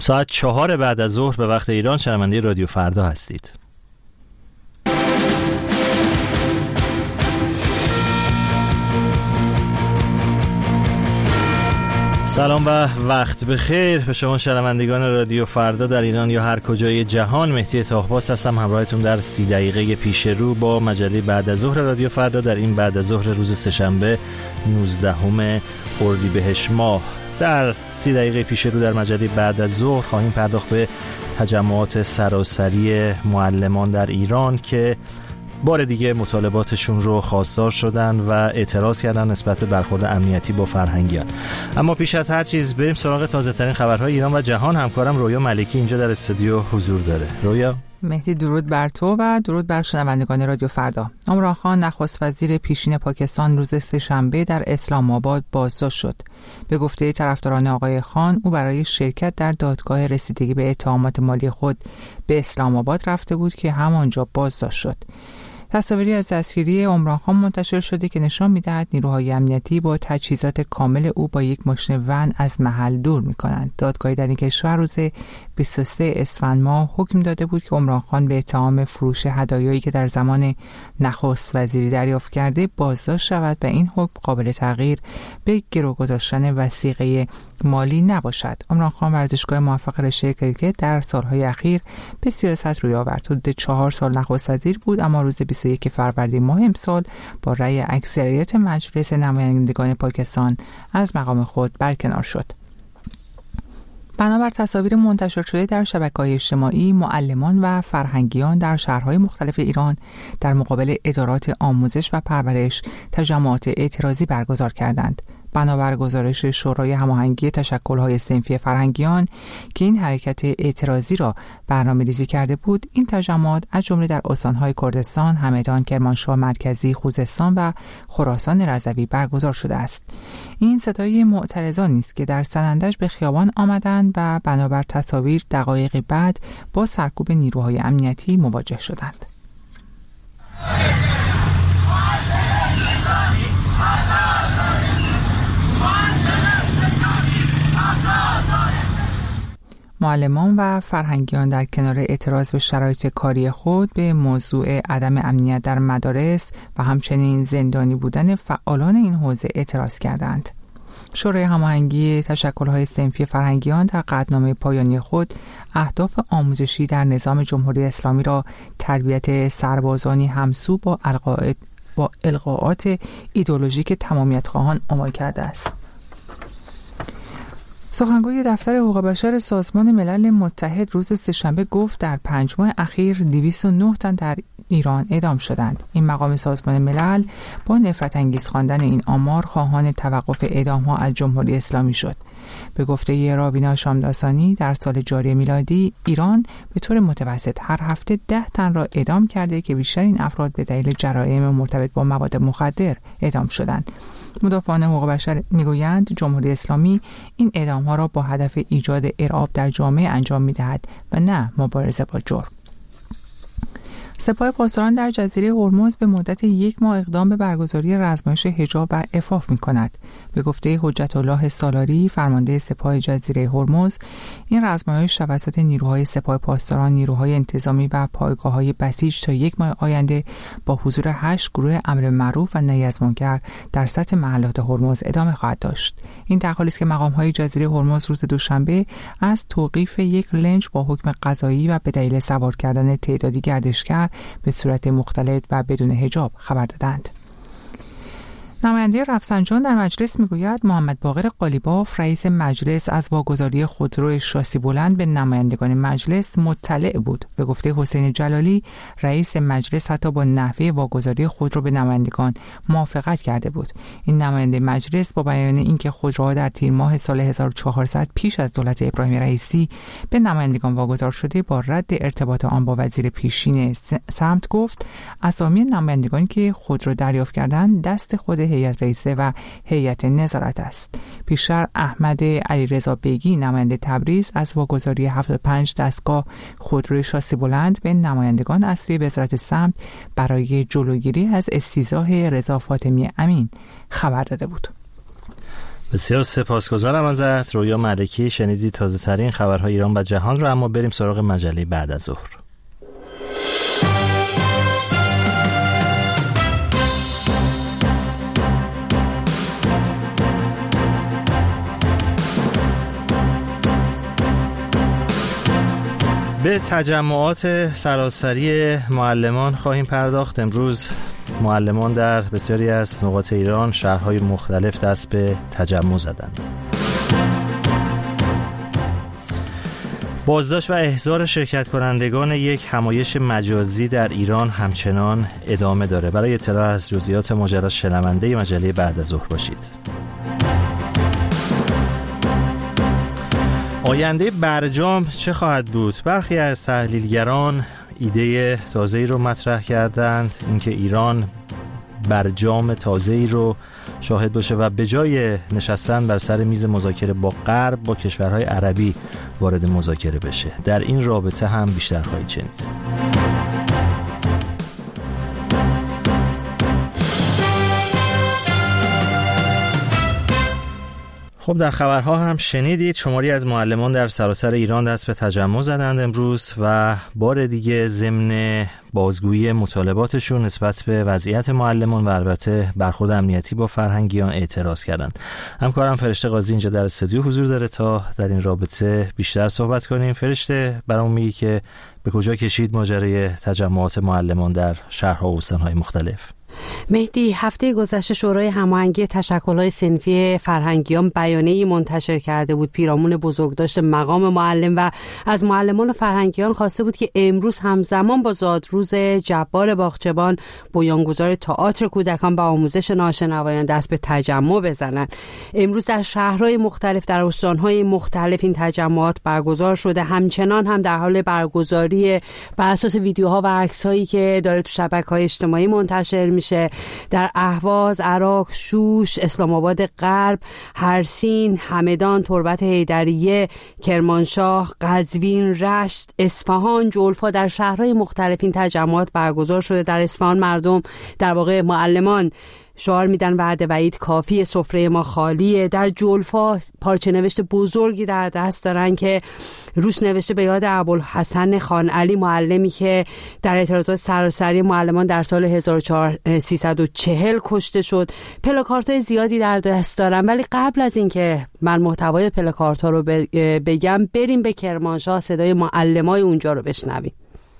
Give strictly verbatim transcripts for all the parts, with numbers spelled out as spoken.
ساعت چهار بعد از ظهر به وقت ایران شنونده رادیو فردا هستید. سلام و وقت بخیر به شما شنوندگان رادیو فردا در ایران یا هر کجای جهان. مهدی طاهرباز هستم همراهتون در سی دقیقه پیش رو با مجله بعد از ظهر رادیو فردا در این بعد از ظهر روز سه‌شنبه نوزدهم اردیبهشت ماه. در سی دقیقه پیش رو در مجله بعد از ظهر خواهیم پرداخت به تجمعات سراسری معلمان در ایران که بار دیگه مطالباتشون رو خواستار شدن و اعتراض کردن نسبت به برخورد امنیتی با فرهنگیان. اما پیش از هر چیز بریم سراغ تازه ترین خبرهای ایران و جهان. همکارم رویا ملکی اینجا در استودیو حضور داره. رویا. مهدی، درود بر تو و درود بر شنوندگان رادیو فردا. عمران خان نخست وزیر پیشین پاکستان روز سه‌شنبه در اسلام آباد بازداشت شد. به گفته طرفداران آقای خان، او برای شرکت در دادگاه رسیدگی به اتهامات مالی خود به اسلام آباد رفته بود که همانجا بازداشت شد. تصاویری از دستگیری عمران خان منتشر شده که نشان می‌دهد نیروهای امنیتی با تجهیزات کامل او با یک ماشین ون از محل دور می‌کنند. دادگاهی در این کشور روز بیست و سوم اسفند ماه حکم داده بود که عمران خان به اتهام فروش هدایایی که در زمان نخست وزیری دریافت کرده بازداشت شود و این حکم قابل تغییر به گرو گذاشتن وثیقه مالی نباشد. عمران خان ورزشکار موفق رشته کریکت در سالهای اخیر به سیاست روی آورد. حدود چهار سال نخست وزیر بود، اما روز بیست و یکم فروردین ماه امسال با رأی اکثریت مجلس نمایندگان پاکستان از مقام خود برکنار شد. بنابر تصاویر منتشر شده در شبکه‌های اجتماعی، معلمان و فرهنگیان در شهرهای مختلف ایران در مقابل ادارات آموزش و پرورش تجمعات اعتراضی برگزار کردند. بنابر گزارش شورای هماهنگی تشکل‌های صنفی فرهنگیان که این حرکت اعتراضی را برنامه‌ریزی کرده بود، این تجمعات از جمله در استان‌های کردستان، همدان، کرمانشاه مرکزی، خوزستان و خراسان رضوی برگزار شده است. این صدای معترضان نیست که در سنندج به خیابان آمدند و بنابر تصاویر دقایق بعد با سرکوب نیروهای امنیتی مواجه شدند. معلمان و فرهنگیان در کنار اعتراض به شرایط کاری خود به موضوع عدم امنیت در مدارس و همچنین زندانی بودن فعالان این حوزه اعتراض کردند. شورای هماهنگی تشکل‌های صنفی فرهنگیان در قطعنامه پایانی خود اهداف آموزشی در نظام جمهوری اسلامی را تربیت سربازانی همسو با القاءات با القاءات ایدئولوژیک تمامیت خواهان عنوان کرده است. سخنگوی دفتر حقوق بشر سازمان ملل متحد روز سه‌شنبه گفت در پنج ماه اخیر دویست و نه تن در ایران اعدام شدند. این مقام سازمان ملل با نفرت انگیز خواندن این آمار خواهان توقف اعدام ها از جمهوری اسلامی شد. به گفته رابینا شامداسانی در سال جاری میلادی ایران به طور متوسط هر هفته ده تن را اعدام کرده که بیشتر این افراد به دلیل جرایم مرتبط با مواد مخدر اعدام شدند. مدافعان حقوق بشر میگویند جمهوری اسلامی این اعدام‌ها را با هدف ایجاد ارعاب در جامعه انجام می‌دهد و نه مبارزه با جرم. سپاه پاسداران در جزیره هرمز به مدت یک ماه اقدام به برگزاری رزمایش حجاب و عفاف می‌کند. به گفته حجت الله سالاری فرمانده سپاه جزیره هرمز، این رزمایش توسط نیروهای سپاه پاسداران، نیروهای انتظامی و پایگاه‌های بسیج تا یک ماه آینده با حضور هشت گروه امر معروف و نهی از منکر در سطح محلات هرمز ادامه خواهد داشت. این در حالی است که مقام‌های جزیره هرمز روز دوشنبه از توقیف یک لنج با حکم قضایی و به دلیل سوار کردن تعدادی گردشگر به صورت مختلط و بدون حجاب خبر دادند. نماینده رفسنجان در مجلس میگوید محمد باقر قالیباف رئیس مجلس از واگذاری خودرو شاسی بلند به نمایندگان مجلس مطلع بود. به گفته حسین جلالی رئیس مجلس حتی با نحوه واگذاری خودرو به نمایندگان موافقت کرده بود. این نماینده مجلس با بیان اینکه خودروها در تیر ماه سال هزار و چهارصد پیش از دولت ابراهیم رئیسی به نمایندگان واگذار شده با رد ارتباط آن با وزیر پیشین سمت گفت اسامی نمایندگانی که خودرو دریافت کردند دست خود هیئت رئیسه و هیئت نظارت است. پیشتر احمد علیرضا بیگی نماینده تبریز از واگذاری هفتاد و پنج دستگاه خودروی شاسی بلند به نمایندگان از سوی وزارت سمت برای جلوگیری از استیضاح رضا فاطمی امین خبر داده بود. بسیار سپاسگزارم ازت رویا ملکی. شنیدی تازه ترین خبرهای ایران و جهان رو، اما بریم سراغ مجله بعد از ظهر. به تجمعات سراسری معلمان خواهیم پرداخت. امروز معلمان در بسیاری از نقاط ایران، شهرهای مختلف دست به تجمع زدند. بازداشت و احضار شرکت کنندگان یک همایش مجازی در ایران همچنان ادامه داره. برای اطلاع از جزئیات ماجرا شنونده مجله بعد از ظهر باشید. آینده برجام چه خواهد بود؟ برخی از تحلیلگران ایده تازه‌ای رو مطرح کردند، اینکه ایران برجام تازه‌ای رو شاهد باشه و به جای نشستن بر سر میز مذاکره با غرب، با کشورهای عربی وارد مذاکره بشه. در این رابطه هم بیشتر خواهید شنید. خب در خبرها هم شنیدید شماری از معلمان در سراسر ایران دست به تجمع زدند امروز و بار دیگه ضمن بازگویی مطالباتشون نسبت به وضعیت معلمان و البته برخورد امنیتی با فرهنگیان اعتراض کردند. همکارم فرشته قاضی اینجا در استودیو حضور داره تا در این رابطه بیشتر صحبت کنیم. فرشته، برامون میگی که به کجا کشید ماجرای تجمعات معلمان در شهرها و استان‌های مختلف؟ مهدی، هفته گذشته شورای هماهنگی تشکل‌های صنفی فرهنگیان بیانیه‌ای منتشر کرده بود پیرامون بزرگداشت مقام معلم و از معلمان و فرهنگیان خواسته بود که امروز همزمان با زادروز جبار باغچبان بنیانگذار تئاتر کودکان و آموزش ناشنوایان دست به تجمع بزنند. امروز در شهرهای مختلف، در استان‌های مختلف این تجمعات برگزار شده. همچنان هم در حال برگزاری بر اساس ویدیوها و عکس‌هایی که داره تو شبکه‌های اجتماعی منتشر میشه. در اهواز، عراق، شوش، اسلام آباد غرب، هرسین، همدان، تربت حیدریه، کرمانشاه، قزوین، رشت، اصفهان، جلفا، در شهرهای مختلف این تجمعات برگزار شده. در اصفهان مردم، در واقع معلمان، شعار میدن وعده و عید کافی، سفره ما خالیه. در جلفا پارچه نوشت بزرگی در دست دارن که روش نوشته به یاد ابوالحسن خان علی، معلمی که در اعتراضات سراسری معلمان در سال هزار و سیصد و چهل کشته شد. پلاکارت‌های زیادی در دست دارن، ولی قبل از اینکه من محتوای پلاکارت‌ها رو بگم، بریم به کرمانشاه صدای معلمای اونجا رو بشنویم.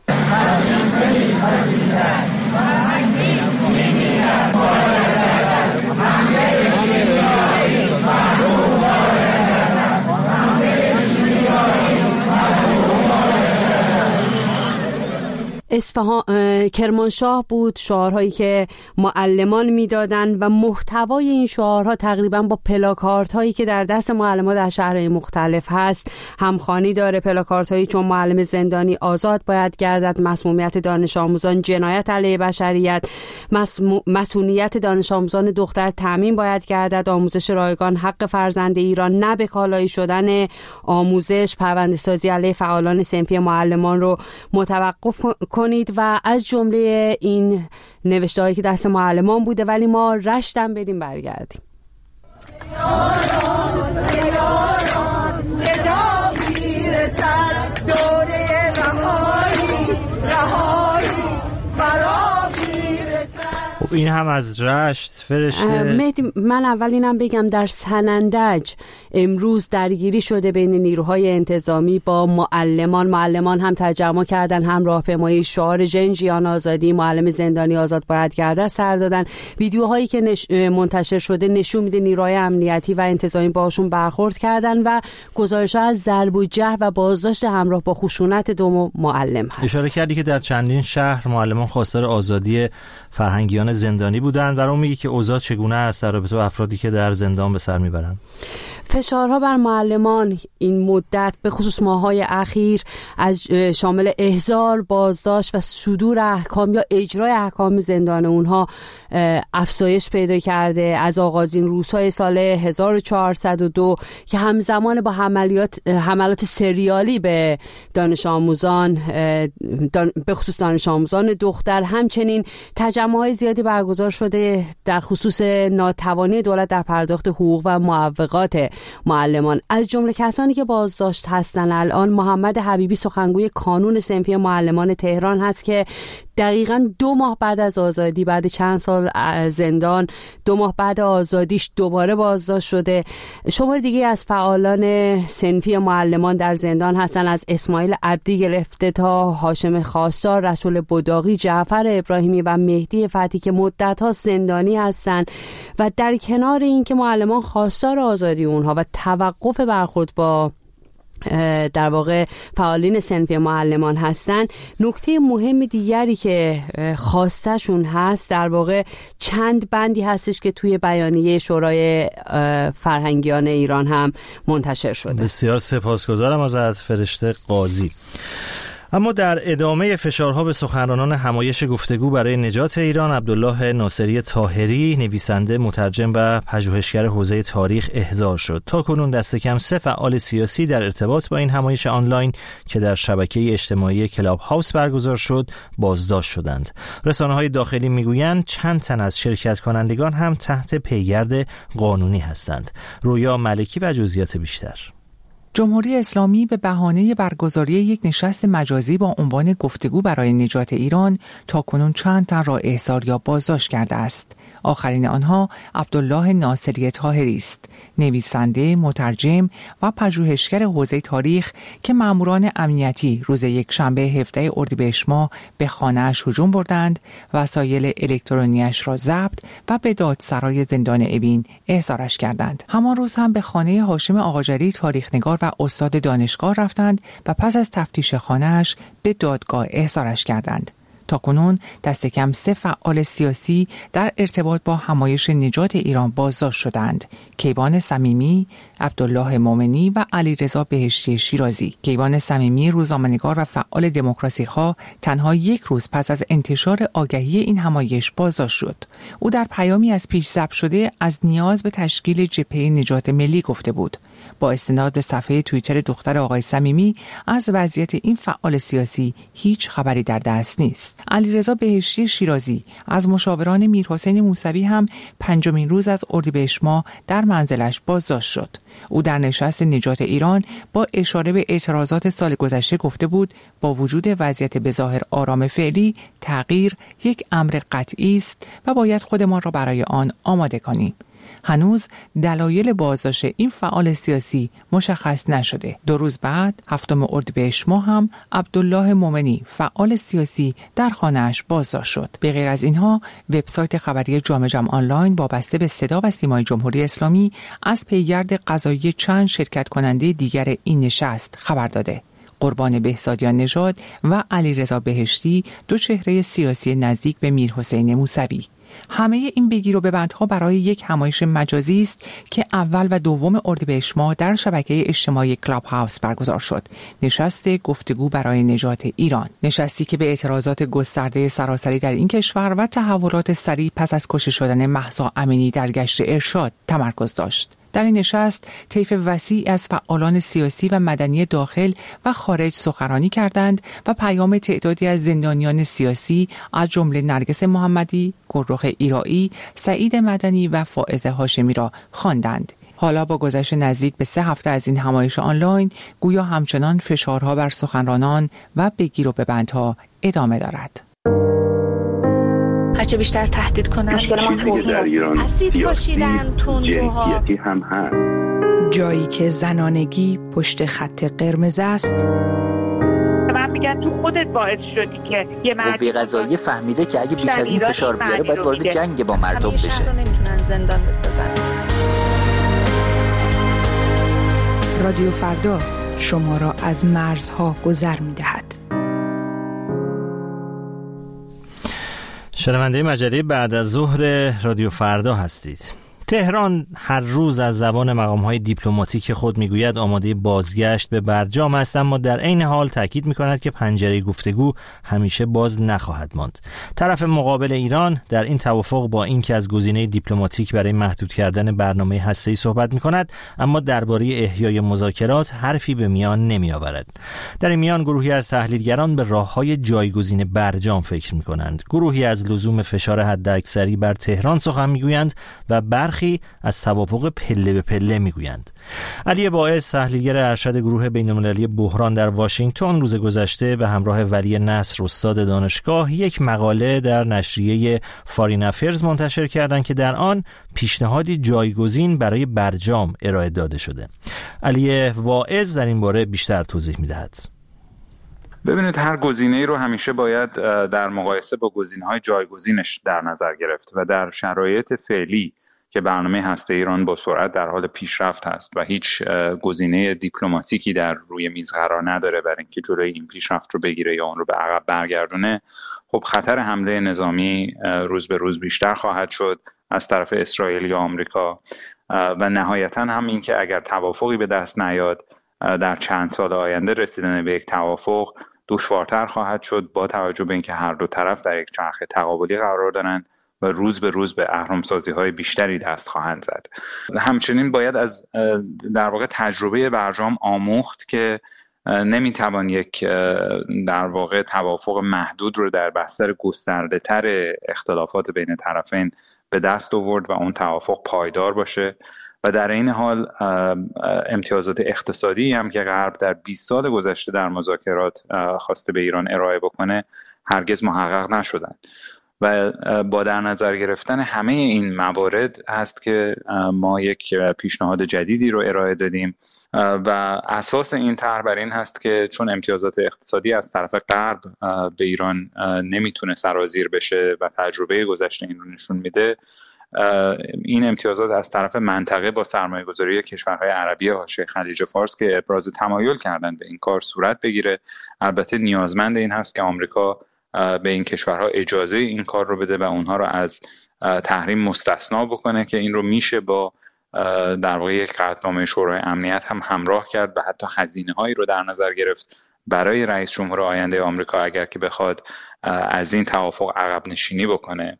اصفهان، کرمانشاه بود شعارهایی که معلمان میدادن و محتوای این شعارها تقریبا با پلاکارت هایی که در دست معلمان در شهرهای مختلف هست همخوانی داره. پلاکارت هایی چون معلم زندانی آزاد باید گردد، مسمومیت دانش آموزان جنایت علیه بشریت، مسئولیت دانش آموزان دختر تامین باید گردد، آموزش رایگان حق فرزند ایران، نه به کالایی شدن آموزش، پرونده سازی علیه فعالان صنفی معلمان رو متوقف کنید و از جمله این نوشته هایی که دست معلمان بوده. ولی ما رشتم بریم برگردیم. این هم از رشت. فرشته مهدی، من اول اینم بگم در سنندج امروز درگیری شده بین نیروهای انتظامی با معلمان. معلمان هم تجمع کردن، هم راهپیمایی شعار جنجیان آزادی، معلم زندانی آزاد باید گردد سر دادن. ویدیوهایی که نش... منتشر شده نشون میده نیروهای امنیتی و انتظامی باشون برخورد کردن و گزارش‌ها از ضرب و جرح و بازداشت همراه با خشونت دو معلم هست. اشاره کردی که در چندین شهر معلمان خواستار آزادی فرهنگیان زندانی بودند و رو میگی که اوضاع چگونه است در رابطه با افرادی که در زندان به سر میبرند؟ فشارها بر معلمان این مدت به خصوص ماه‌های اخیر از شامل احضار، بازداشت و صدور احکام یا اجرای احکام زندان اونها افزایش پیدا کرده. از آغازین روزهای سال هزار و چهارصد و دو که همزمان با عملیات حملات سریالی به دانش آموزان به خصوص دانش آموزان دختر، همچنین تجمع‌های زیادی برگزار شده در خصوص ناتوانی دولت در پرداخت حقوق و معوقات معلمان. از جمله کسانی که بازداشت هستن الان محمد حبیبی، سخنگوی کانون صنفی معلمان تهران هست که دقیقاً دو ماه بعد از آزادی، بعد چند سال زندان، دو ماه بعد آزادیش دوباره بازداشت شده. شمار دیگه از فعالان صنفی معلمان در زندان هستن، از اسماعیل عبدی گرفته تا هاشم خواستار، رسول بداقی، جعفر ابراهیمی و مهدی فتحی که مدت‌ها زندانی هستند. و در کنار این که معلمان خواستار آزادی اونها و توقف برخورد با در واقع فعالین صنفی معلمان هستن، نکته مهم دیگری که خواستشون هست در واقع چند بندی هستش که توی بیانیه شورای فرهنگیان ایران هم منتشر شده. بسیار سپاسگزارم ازت فرشته قاضی. اما در ادامه فشارها به سخنرانان همایش گفتگو برای نجات ایران، عبدالله ناصری طاهری، نویسنده، مترجم و پژوهشگر حوزه تاریخ احضار شد. تاکنون دست کم سه فعال سیاسی در ارتباط با این همایش آنلاین که در شبکه اجتماعی کلاب هاوس برگزار شد بازداشت شدند. رسانه‌های داخلی میگویند چند تن از شرکت کنندگان هم تحت پیگرد قانونی هستند. رویا ملکی و جزئیات بیشتر. جمهوری اسلامی به بهانه برگزاری یک نشست مجازی با عنوان گفتگو برای نجات ایران تاکنون چند تن را احضار یا بازداشت کرده است. آخرین آنها عبدالله ناصری طاهری است، نویسنده، مترجم و پژوهشگر حوزه تاریخ که ماموران امنیتی روز یک شنبه هفدهم اردیبهشت ماه به خانه‌اش هجوم بردند، وسایل الکترونیش را ضبط و به دادسرای زندان اوین احضارش کردند. همان روز هم به خانه هاشم آقاجری، تاریخ‌نگار و استاد دانشگاه رفتند و پس از تفتیش خانه‌اش به دادگاه احضارش کردند. تاکنون دست کم سه فعال سیاسی در ارتباط با همایش نجات ایران بازداشت شدند: کیوان صمیمی، عبدالله مومنی و علیرضا بهشتی شیرازی. کیوان صمیمی، روزنامه‌نگار و فعال دموکراسی‌خواه، تنها یک روز پس از انتشار آگهی این همایش بازداشت شد. او در پیامی از پیش ضبط شده از نیاز به تشکیل جبهه نجات ملی گفته بود. با استناد به صفحه توییتر دختر آقای صمیمی، از وضعیت این فعال سیاسی هیچ خبری در دست نیست. علیرضا بهشتی شیرازی از مشاوران میرحسین موسوی هم پنجمین روز از اردیبهشت ماه در منزلش بازداشت شد. او در نشست نجات ایران با اشاره به اعتراضات سال گذشته گفته بود با وجود وضعیت بظاهر آرام فعلی، تغییر یک امر قطعی است و باید خودمان را برای آن آماده کنیم. هنوز دلایل بازداشت این فعال سیاسی مشخص نشده. دو روز بعد، هفتم اردیبهشت ماه هم عبدالله مومنی، فعال سیاسی، در خانه‌اش بازداشت شد. به غیر از اینها، وبسایت خبری جامع جم آنلاین وابسته به صدا و سیمای جمهوری اسلامی از پیگرد قضایی چند شرکت کننده دیگر این نشست خبر داده. قربان بهزادیان نژاد و علیرضا بهشتی، دو چهره سیاسی نزدیک به میرحسین موسوی. همه این بگیر و ببندها برای یک همایش مجازی است که اول و دوم اردیبهشت ماه در شبکه اجتماعی کلاب هاوس برگزار شد. نشست گفتگو برای نجات ایران، نشستی که به اعتراضات گسترده سراسری در این کشور و تحولات سریع پس از کشته شدن مهسا امینی در گشت ارشاد تمرکز داشت. در این نشست طیف وسیعی از فعالان سیاسی و مدنی داخل و خارج سخنرانی کردند و پیام تعدادی از زندانیان سیاسی از جمله نرگس محمدی، گلرخ ایرایی، سعید مدنی و فائزه هاشمی را خواندند. حالا با گذشت نزدیک به سه هفته از این همایش آنلاین، گویا همچنان فشارها بر سخنرانان و بگیر و ببندها ادامه دارد. هرچه بیشتر تهدید کنن، اسید پاشیدن، تندروها هم هست. جایی که زنانگی پشت خط قرمز است. من میگم تو خودت باعث شدی که یه مرد قوه قضاییه فهمیده که اگه بیش از این فشار بیاره باید وارد جنگ با مردم بشه. نمیتونن زندان بسازن. رادیو فردا شما را از مرزها گذر میدهد. شنونده مجله بعد از ظهر رادیو فردا هستید. تهران هر روز از زبان مقام‌های دیپلماتیک خود میگوید آماده بازگشت به برجام است، اما در عین حال تاکید می‌کند که پنجره گفتگو همیشه باز نخواهد ماند. طرف مقابل ایران در این توافق با اینکه از گزینه دیپلماتیک برای محدود کردن برنامه هسته‌ای صحبت می‌کند، اما درباره احیای مذاکرات حرفی به میان نمی‌آورد. در این میان گروهی از تحلیلگران به راه‌های جایگزین برجام فکر می‌کنند. گروهی از لزوم فشار حداکثری بر تهران سخن می‌گویند و برخی از توافق پله به پله میگویند. علی باعث، تحلیلگر ارشد گروه بین‌المللی بحران در واشنگتن، روز گذشته به همراه ولی نصر استاد دانشگاه یک مقاله در نشریه فارین افیرز منتشر کردند که در آن پیشنهادی جایگزین برای برجام ارائه داده شده. علی واعظ در این باره بیشتر توضیح می‌دهد. ببینید، هر گزینه‌ای رو همیشه باید در مقایسه با گزینه‌های جایگزینش در نظر گرفت و در شرایط فعلی که برنامه هسته ایران با سرعت در حال پیشرفت است و هیچ گزینه دیپلماتیکی در روی میز قرار نداره برای اینکه جلوی این پیشرفت رو بگیره یا اون رو به عقب برگردونه، خب خطر حمله نظامی روز به روز بیشتر خواهد شد از طرف اسرائیل یا آمریکا و نهایتاً هم این که اگر توافقی به دست نیاد در چند سال آینده رسیدن به یک توافق دشوارتر خواهد شد، با توجه به اینکه هر دو طرف در یک چرخه تقابلی قرار دارند و روز به روز به اهرم‌سازی‌های بیشتری دست خواهند زد. همچنین باید از در واقع تجربه برجام آموخت که نمیتوان یک در واقع توافق محدود رو در بستر گسترده‌تر اختلافات بین طرفین به دست آورد و اون توافق پایدار باشه و در این حال امتیازات اقتصادی هم که غرب در بیست سال گذشته در مذاکرات خواسته به ایران ارائه بکنه هرگز محقق نشدند. و با در نظر گرفتن همه این موارد هست که ما یک پیشنهاد جدیدی رو ارائه دادیم و اساس این طرح بر این هست که چون امتیازات اقتصادی از طرف غرب به ایران نمیتونه سرازیر بشه و تجربه گذشته این رو نشون میده، این امتیازات از طرف منطقه با سرمایه‌گذاری کشورهای عربی حاشیه خلیج فارس که ابراز تمایل کردن به این کار صورت بگیره. البته نیازمند این هست که آمریکا به این کشورها اجازه این کار رو بده و اونها رو از تحریم مستثنا بکنه که این رو میشه با در واقع یک قطعنامه شورای امنیت هم همراه کرد و حتی هزینه هایی رو در نظر گرفت برای رئیس جمهور آینده آمریکا اگر که بخواد از این توافق عقب نشینی بکنه.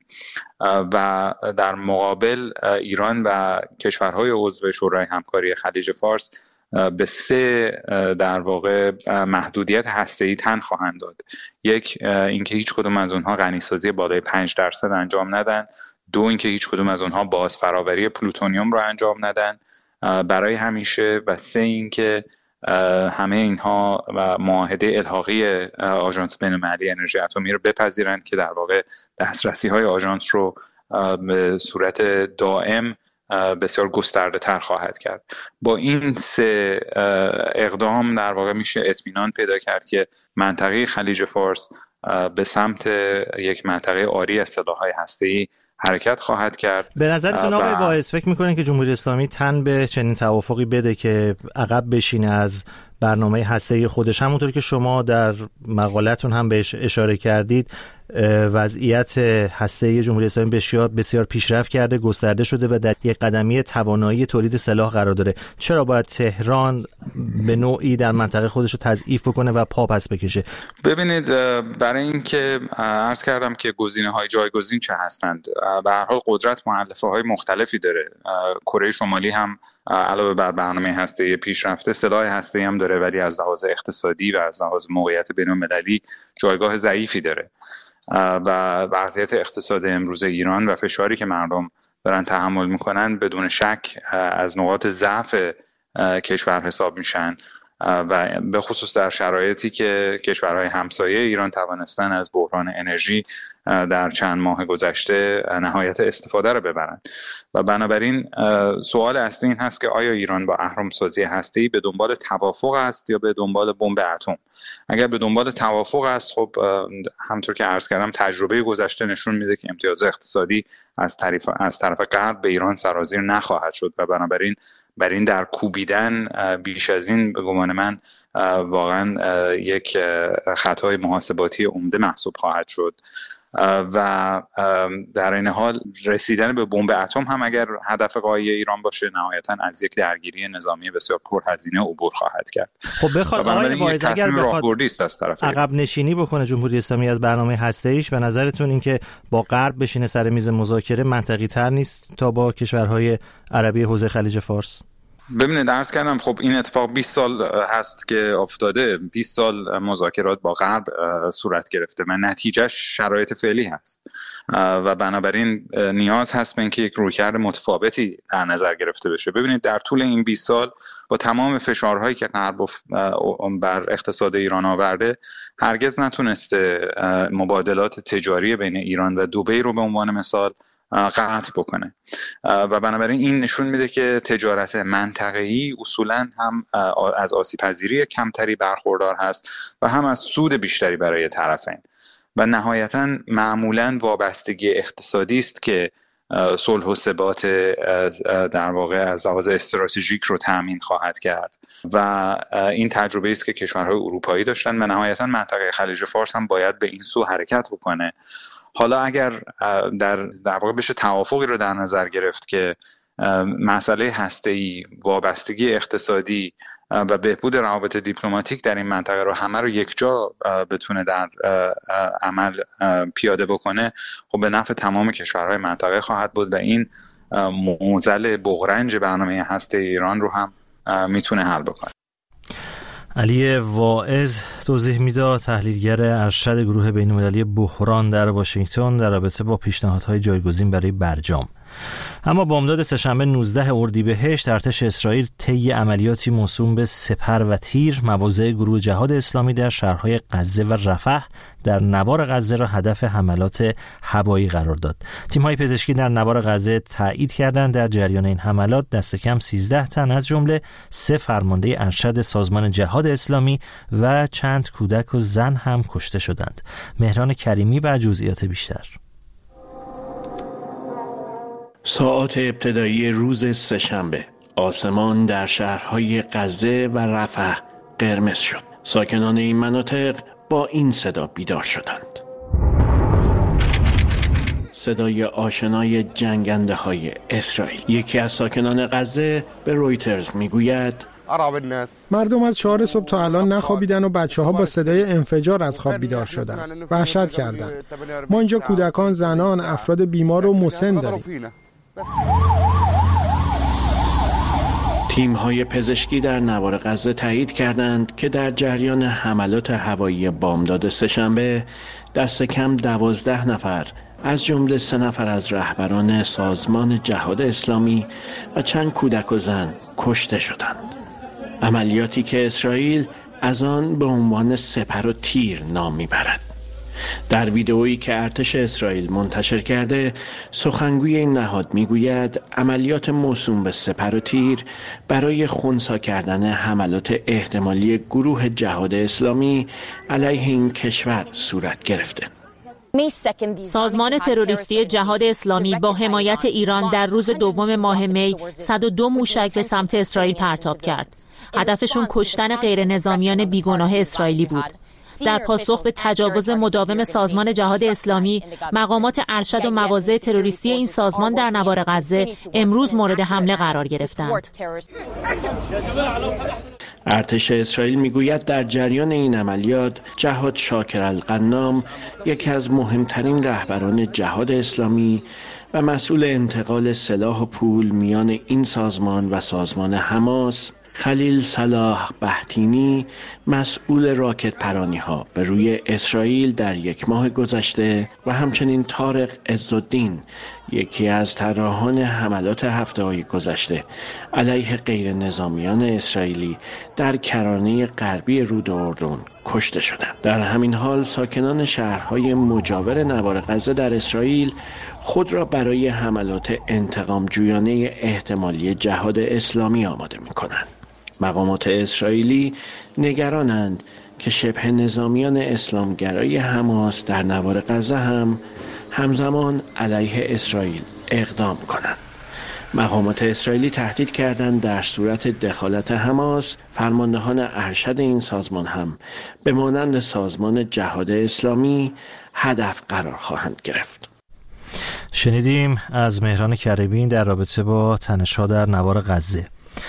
و در مقابل ایران و کشورهای عضو شورای همکاری خلیج فارس به سه در واقع محدودیت هسته‌ای تن خواهند داد. یک، اینکه هیچ کدوم از اونها غنیسازی بالای پنج درصد انجام ندن. دو، اینکه هیچ کدوم از اونها باز فراوری پلوتونیوم رو انجام ندن برای همیشه. و سه، اینکه همه اینها و معاهده الحاقی آژانس بین‌المللی انرژی اتمی رو بپذیرند که در واقع دسترسی‌های آژانس رو به صورت دائم بسیار گسترده تر خواهد کرد. با این سه اقدام در واقع میشه اطمینان پیدا کرد که منطقه خلیج فارس به سمت یک منطقه عاری از سلاح‌های هسته‌ای حرکت خواهد کرد. به نظرتون آقای واعظ فکر میکنین که جمهوری اسلامی تن به چنین توافقی بده که عقب بشینه از برنامه هسته‌ای خودش؟ همونطور که شما در مقالتون هم بهش اشاره کردید، وضعیت هسته‌ای جمهوری اسلامی بسیار بسیار پیشرفت کرده، گسترده شده و در یک قدمی توانایی تولید سلاح قرار داره. چرا باید تهران به نوعی در منطقه خودش رو تضعیف بکنه و پا پس بکشه؟ ببینید، برای اینکه عرض کردم که گزینه‌های جایگزین چه هستند، به هر حال قدرت مؤلفه‌های مختلفی داره. کره شمالی هم علاوه بر برنامه هسته‌ای پیشرفته سلاح هسته‌ای هم داره، ولی از لحاظ اقتصادی و از لحاظ موقعیت بین‌المللی جایگاه ضعیفی داره و وضعیت اقتصاد امروز ایران و فشاری که مردم دارن تحمل میکنن بدون شک از نقاط ضعف کشور حساب میشن و به خصوص در شرایطی که کشورهای همسایه ایران توانستن از بحران انرژی در چند ماه گذشته نهایت استفاده رو ببرن. و بنابراین سوال اصلی این هست که آیا ایران با اهرم‌سازی هسته‌ای به دنبال توافق است یا به دنبال بمب اتم؟ اگر به دنبال توافق است، خب همونطور که عرض کردم تجربه گذشته نشون میده که امتیاز اقتصادی از طرف از طرف غرب به ایران سرازیر نخواهد شد و بنابراین بر این در کوبیدن بیش از این به گمان من واقعا یک خطای محاسباتی عمده محسوب خواهد شد. و در این حال رسیدن به بمب اتم هم اگر هدف غایی ایران باشه نهایتاً از یک درگیری نظامی بسیار پرهزینه عبور خواهد کرد. خب بخواد آقای واعظ اگر بخواد از طرف عقب نشینی بکنه جمهوری اسلامی از برنامه هسته‌ایش، به نظرتون این که با غرب بشینه سر میز مذاکره منطقی تر نیست تا با کشورهای عربی حوزه خلیج فارس؟ ببینید عرض کردم خب این اتفاق بیست سال هست که افتاده، بیست سال مذاکرات با غرب صورت گرفته و نتیجهش شرایط فعلی هست و بنابراین نیاز هست به اینکه یک رویکرد متفاوتی در نظر گرفته بشه. ببینید در طول این بیست سال با تمام فشارهایی که غرب بر اقتصاد ایران آورده هرگز نتونسته مبادلات تجاری بین ایران و دبی رو به عنوان مثال قطع بکنه و بنابراین این نشون میده که تجارت منطقه‌ای اصولاً هم از آسیب‌پذیری کمتری برخوردار هست و هم از سود بیشتری برای طرفین و نهایتاً معمولاً وابستگی اقتصادی است که صلح و ثبات در واقع از لحاظ استراتژیک رو تأمین خواهد کرد و این تجربه است که کشورهای اروپایی داشتن و نهایتاً منطقه خلیج فارس هم باید به این سو حرکت بکنه. حالا اگر در در واقع بشه توافقی رو در نظر گرفت که مسئله هسته‌ای، وابستگی اقتصادی و بهبود روابط دیپلماتیک در این منطقه رو همه رو یک جا بتونه در عمل پیاده بکنه، خب به نفع تمام کشورهای منطقه خواهد بود و این معضل بغرنج برنامه هسته ایران رو هم میتونه حل بکنه. علی واعظ توضیح میداد، تحلیلگر ارشد گروه بین‌المللی بحران در واشنگتن در رابطه با پیشنهادهای جایگزین برای برجام. اما بامداد سه‌شنبه نوزده اردیبهشت ارتش اسرائیل طی عملیاتی موسوم به سپر و تیر مواضع گروه جهاد اسلامی در شهرهای غزه و رفح در نوار غزه را هدف حملات هوایی قرار داد. تیم‌های پزشکی در نوار غزه تایید کردند در جریان این حملات دست کم سیزده تن از جمله سه فرمانده ارشد سازمان جهاد اسلامی و چند کودک و زن هم کشته شدند. مهران کریمی و جزئیات بیشتر. ساعات ابتدایی روز سه‌شنبه آسمان در شهرهای غزه و رفح قرمز شد. ساکنان این مناطق با این صدا بیدار شدند. صدای آشنای جنگنده های اسرائیل. یکی از ساکنان غزه به رویترز میگوید مردم از چهار صبح تا الان نخوابیدن و بچه ها با صدای انفجار از خواب بیدار شدن. وحشت کردن. ما اینجا کودکان، زنان، افراد بیمار و مسن داریم. تیم‌های پزشکی در نوار غزه تایید کردند که در جریان حملات هوایی بامداد سه‌شنبه دست کم دوازده نفر از جمله سه نفر از رهبران سازمان جهاد اسلامی و چند کودک و زن کشته شدند. عملیاتی که اسرائیل از آن به عنوان سپر و تیر نام میبرد. در ویدئویی که ارتش اسرائیل منتشر کرده، سخنگوی این نهاد میگوید عملیات موسوم به سپر و تیر برای خنثی کردن حملات احتمالی گروه جهاد اسلامی علیه این کشور صورت گرفته. سازمان تروریستی جهاد اسلامی با حمایت ایران در روز دوم ماه می صد و دو موشک به سمت اسرائیل پرتاب کرد. هدفشون کشتن غیر نظامیان بیگناه اسرائیلی بود. در پاسخ به تجاوز مداوم سازمان جهاد اسلامی، مقامات ارشد و مواضع تروریستی این سازمان در نوار غزه امروز مورد حمله قرار گرفتند. ارتش اسرائیل میگوید در جریان این عملیات جهاد شاکر القنام، یکی از مهمترین رهبران جهاد اسلامی و مسئول انتقال سلاح و پول میان این سازمان و سازمان حماس، خلیل صلاح بهتینی، مسئول راکت پرانی ها به روی اسرائیل در یک ماه گذشته و همچنین طارق عزالدین، یکی از طراحان حملات هفته های گذشته علیه غیر نظامیان اسرائیلی در کرانه غربی رود اردن کشته شدند. در همین حال ساکنان شهرهای مجاور نوار غزه در اسرائیل خود را برای حملات انتقام جویانه احتمالی جهاد اسلامی آماده می کنند. مقامات اسرائیلی نگرانند که شبه نظامیان اسلامگرای حماس در نوار غزه هم همزمان علیه اسرائیل اقدام کنند. مقامات اسرائیلی تهدید کردند در صورت دخالت حماس فرماندهان ارشد این سازمان هم به مانند سازمان جهاد اسلامی هدف قرار خواهند گرفت. شنیدیم از مهران کریمی در رابطه با تنش‌ها در نوار غزه.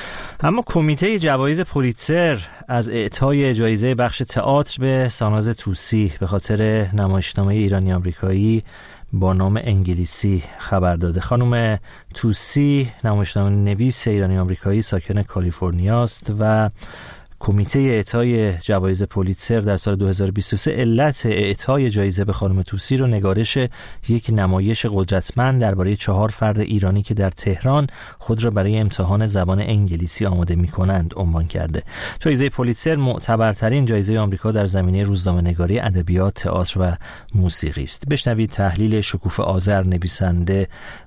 اما کمیته جوایز پولیتزر از اعطای جایزه بخش تئاتر به ساناز توسی به خاطر نمایشنامه ایرانی آمریکایی با نام انگلیسی خبر داده. خانم توسی نمایشنامه نویس ایرانی آمریکایی ساکن کالیفرنیا است و کمیته اعطای جوایز پولیتزر در سال دو هزار و بیست و سه علت اعطای جایزه به خانم توسی رو نگارش یک نمایش قدرتمند درباره چهار فرد ایرانی که در تهران خود را برای امتحان زبان انگلیسی آماده می‌کنند عنوان کرده. جایزه پولیتزر معتبرترین جایزه آمریکا در زمینه روزنامه‌نگاری، ادبیات، تئاتر و موسیقی است. بشنوید تحلیل شکوفه آذر، نویسنده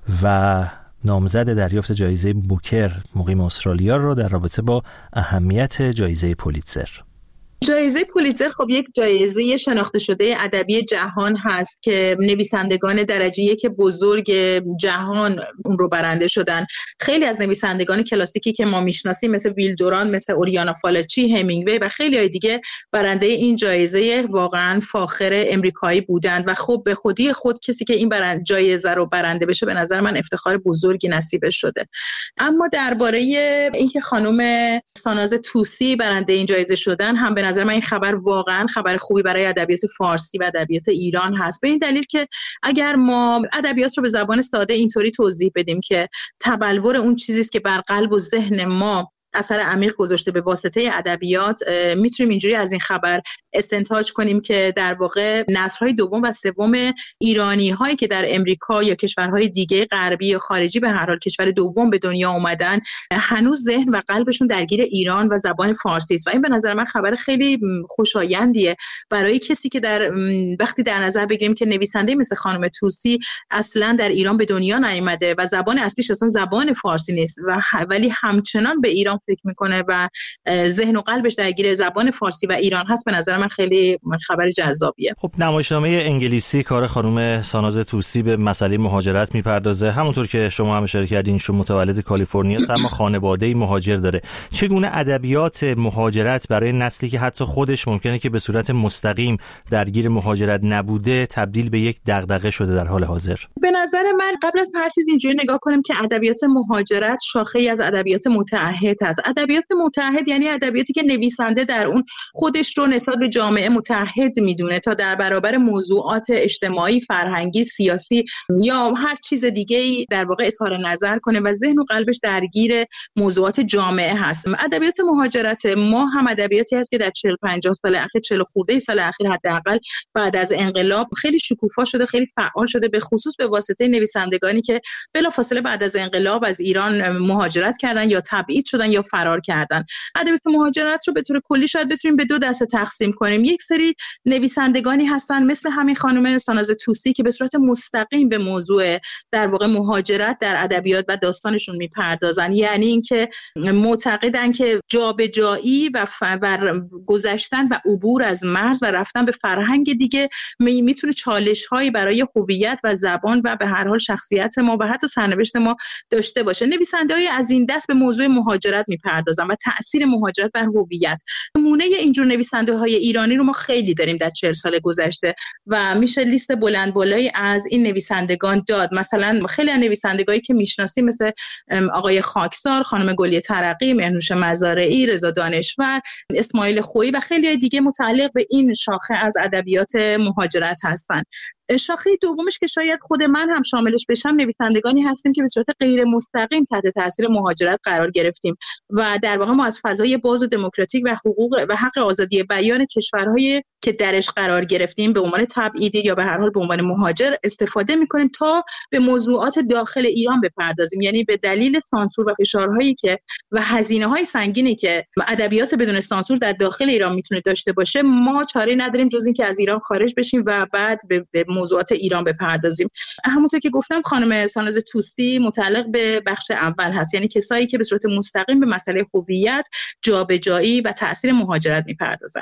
و نامزد دریافت جایزه بوکر مقیم استرالیا را در رابطه با اهمیت جایزه پولیتزر. جایزه پولیتزر خب یک جایزه شناخته شده ادبی جهان هست که نویسندگان درجه یک بزرگ جهان اون رو برنده شدن. خیلی از نویسندگان کلاسیکی که ما میشناسیم مثل ویل دوران، مثل اوریانا فالچی، همینگوی و خیلی های دیگه برنده این جایزه واقعا فاخر امریکایی بودند و خب به خودی خود کسی که این برند جایزه رو برنده بشه به نظر من افتخار بزرگی نصیبش شده. اما درباره اینکه خانم ساناز توسی برنده این جایزه شدن هم به نظر من این خبر واقعا خبر خوبی برای ادبیات فارسی و ادبیات ایران هست، به این دلیل که اگر ما ادبیات رو به زبان ساده اینطوری توضیح بدیم که تبلور اون چیزی است که بر قلب و ذهن ما اثر عمیق گذاشته به واسطه ادبیات، میتونیم اینجوری از این خبر استنتاج کنیم که در واقع نسل‌های دوم و سوم ایرانی‌هایی که در امریکا یا کشورهای دیگه غربی یا خارجی به هر حال کشور دوم به دنیا اومدن هنوز ذهن و قلبشون درگیر ایران و زبان فارسی است و این به نظر من خبر خیلی خوشایندیه برای کسی که در وقتی در نظر بگیریم که نویسنده مثل خانم توسی اصلا در ایران به دنیا نیامده و زبان اصلیش اصلا زبان فارسی نیست و ولی همچنان به ایران فکر میکنه و ذهن و قلبش درگیر زبان فارسی و ایران هست، به نظر من خیلی خبر جذابیه. خب نمایشنامه انگلیسی کار خانم ساناز توسی به مسئله مهاجرت میپردازه. همونطور که شما هم اشاره کردین ایشون متولد کالیفرنیا است اما خانواده‌ای مهاجر داره. چگونه ادبیات مهاجرت برای نسلی که حتی خودش ممکنه که به صورت مستقیم درگیر مهاجرت نبوده تبدیل به یک دغدغه شده در حال حاضر؟ به نظر من قبل از هر چیز اینجوری نگاه کنیم که ادبیات مهاجرت شاخه‌ای از ادبیات متعهد است. ادبیات متحد یعنی ادبیاتی که نویسنده در اون خودش رو نسبت به جامعه متحد میدونه تا در برابر موضوعات اجتماعی، فرهنگی، سیاسی یا هر چیز دیگه‌ای در واقع اظهار نظر کنه و ذهن و قلبش درگیر موضوعات جامعه هست. ادبیات مهاجرت ما هم ادبیاتی هست که در چهل پنجاه سال اخیر، چهل خورده سال اخیر حداقل بعد از انقلاب خیلی شکوفا شده، خیلی فعال شده، به خصوص به واسطه نویسندگانی که بلافاصله بعد از انقلاب از ایران مهاجرت کردن یا تبعید شدن یا فرار کردن. ادبیات مهاجرت رو به طور کلی شاید بتونیم به دو دسته تقسیم کنیم. یک سری نویسندگانی هستن مثل همین خانم ساناز توسی که به صورت مستقیم به موضوع در واقع مهاجرت در ادبیات و داستانشون میپردازن، یعنی اینکه معتقدن که جابجایی و فر... گذشتن و عبور از مرز و رفتن به فرهنگ دیگه میتونه چالش‌هایی برای هویت و زبان و به هر حال شخصیت ما و حتی سرنوشت ما داشته باشه. نویسنده‌های از این دست به موضوع مهاجرت میپردازن و تأثیر مهاجرت بر هویت. نمونه اینجور نویسنده‌های ایرانی رو ما خیلی داریم در چهل سال گذشته و میشه لیست بلند بالایی از این نویسندگان داد. مثلا خیلی از نویسندگانی که میشناسیم مثل آقای خاکسار، خانم گلیه ترقی، مهرنوش مزارعی، رضا دانشور، اسماعیل خویی و خیلی دیگه متعلق به این شاخه از ادبیات مهاجرت هستن. شاخه دومش که شاید خود من هم شاملش بشم، نویسندگانی هستیم که به صورت غیر مستقیم تحت تاثیر مهاجرت قرار گرفتیم و در واقع ما از فضای باز و دموکراتیک و حقوق و حق آزادی بیان کشورهای که درش قرار گرفتیم به عنوان تبعیدی یا به هر حال به عنوان مهاجر استفاده می‌کنیم تا به موضوعات داخل ایران بپردازیم. یعنی به دلیل سانسور و فشارهایی که و هزینه‌های سنگینی که ادبیات بدون سانسور در داخل ایران میتونه داشته باشه، ما چاره‌ای نداریم جز اینکه از ایران خارج بشیم و بعد به, به موضوعات ایران بپردازیم. همونطور که گفتم خانم ساناز توسی متعلق به بخش اول هست، یعنی کسایی که به صورت مستقیم به مسئله هویت، جابجایی و تأثیر مهاجرت میپردازن.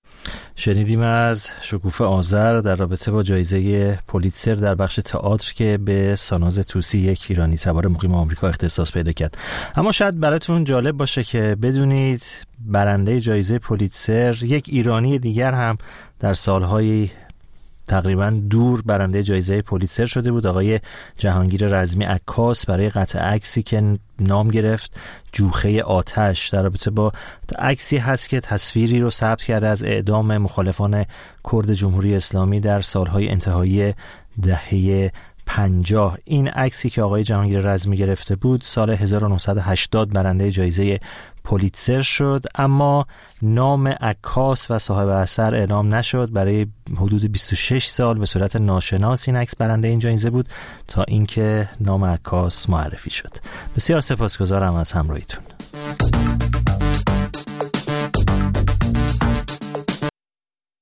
شنیدیم از شکوفه آذر در رابطه با جایزه پولیتزر در بخش تئاتر که به ساناز توسی، یک ایرانی تبار مقیم آمریکا، اختصاص پیدا کرد. اما شاید براتون جالب باشه که بدونید برنده جایزه پولیتزر یک ایرانی دیگر هم در سالهای تقریبا دور برنده جایزه پولیتزر شده بود، آقای جهانگیر رزمی عکاس، برای قطع عکسی که نام گرفت جوخه آتش. در رابطه با عکسی هست که تصویری رو ثبت کرده از اعدام مخالفان کرد جمهوری اسلامی در سالهای انتهایی دهه پنجاه. این عکسی که آقای جهانگیر رزمی گرفته بود سال هزار و نهصد و هشتاد برنده جایزه پولیتزر شد، اما نام عکاس و صاحب اثر اعلام نشد. برای حدود بیست و شش سال به صورت ناشناس این عکس برنده این جایزه بود تا اینکه نام عکاس معرفی شد. بسیار سپاسگزارم از همراهیتون.